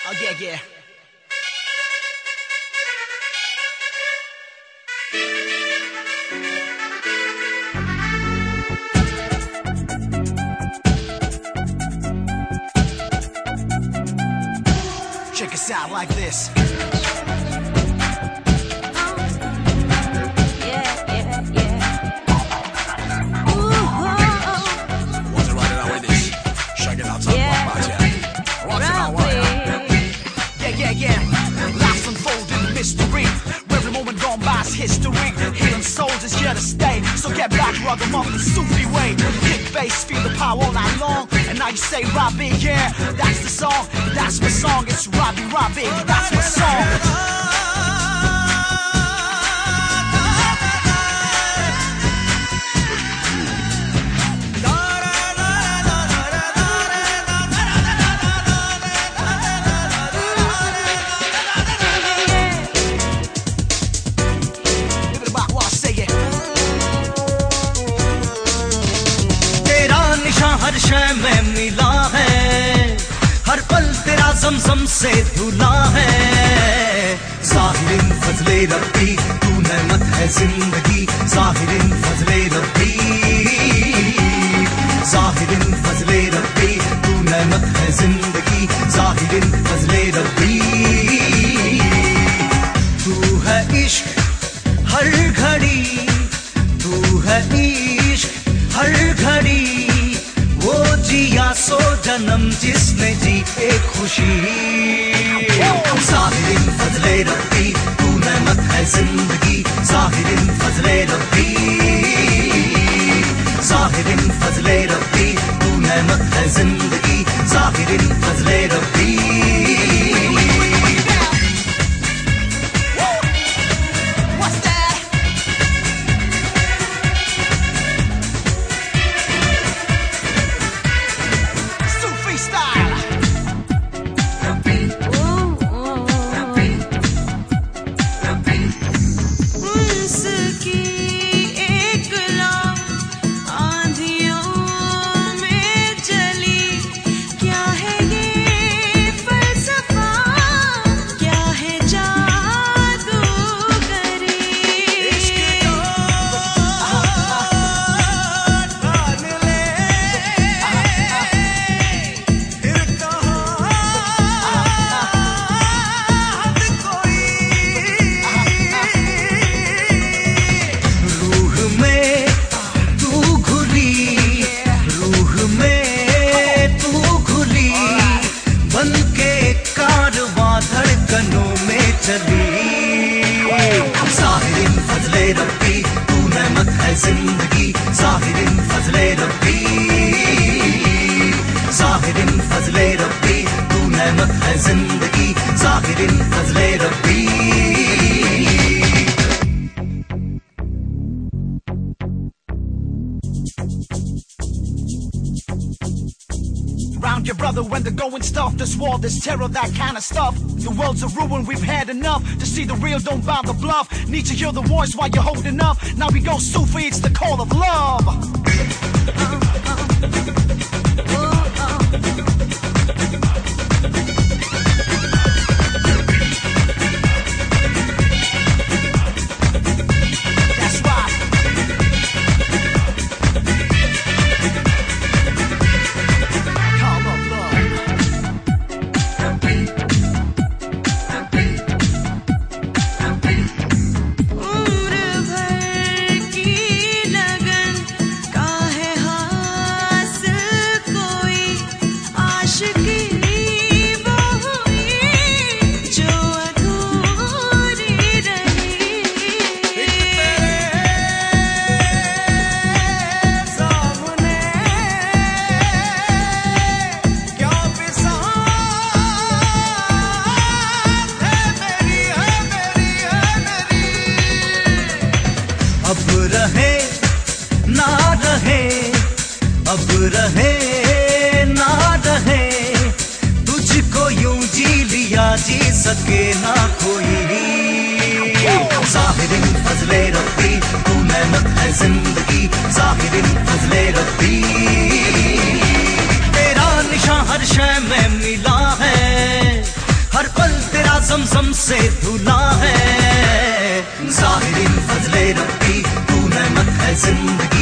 Oh yeah, yeah. Check us out like this. History, healing souls is here to stay. So get back, rug 'em off the Sufi way. Kick bass, feel the power all night long. And now you say Robbie, yeah, that's the song. That's my song, it's Robbie, Robbie, that's my song. हर शय में मिला है, हर पल तेरा ज़मज़म से धुला है। ज़ाहिरिन फज़ले रब्बी तू नेमत है जिंदगी, ज़ाहिरिन फज़ले रब्बी, ज़ाहिरिन फज़ले रब्बी तू नेमत है जिंदगी, ज़ाहिरिन फज़ले रब्बी। तू है इश्क हर घड़ी, तू है इश्क हर घड़ी, वो जिया सो जन्म जिसने जी एक खुशी। ज़ाहिरिन फज़ले रब्बी तू नेमत है जिंदगी, ज़ाहिरिन फज़ले रब्बी, ज़ाहिरिन फज़ले रब्बी तू नेमत है जिंदगी, ज़ाहिरिन फज़ले रब्बी। ज़ाहिरिन फज़ले रब्बी तू नेमत है जिंदगी, ज़ाहिरिन फज़ले रब्बी, ज़ाहिरिन फज़ले रब्बी तू नेमत है जिंदगी, ज़ाहिरिन फज़ले रब्बी। Round your brother when the going's tough. This war, this terror, that kind of stuff. The world's a ruin, we've had enough. To see the real, don't buy the bluff. Need to hear the voice while you're holding up. Now we go Sufi, it's the call of love. अब रहे ना रहे, अब रहे ना रहे, तुझको यूं जी लिया जी सके ना कोई। ज़ाहिरिन फज़ले रब्बी तू नेमत है जिंदगी, ज़ाहिरिन फज़ले रब्बी। तेरा निशान हर शय में मिला है, ज़मज़म से धुला है। ज़ाहिरीन फज़ले रब्बी, तू नेमत है जिंदगी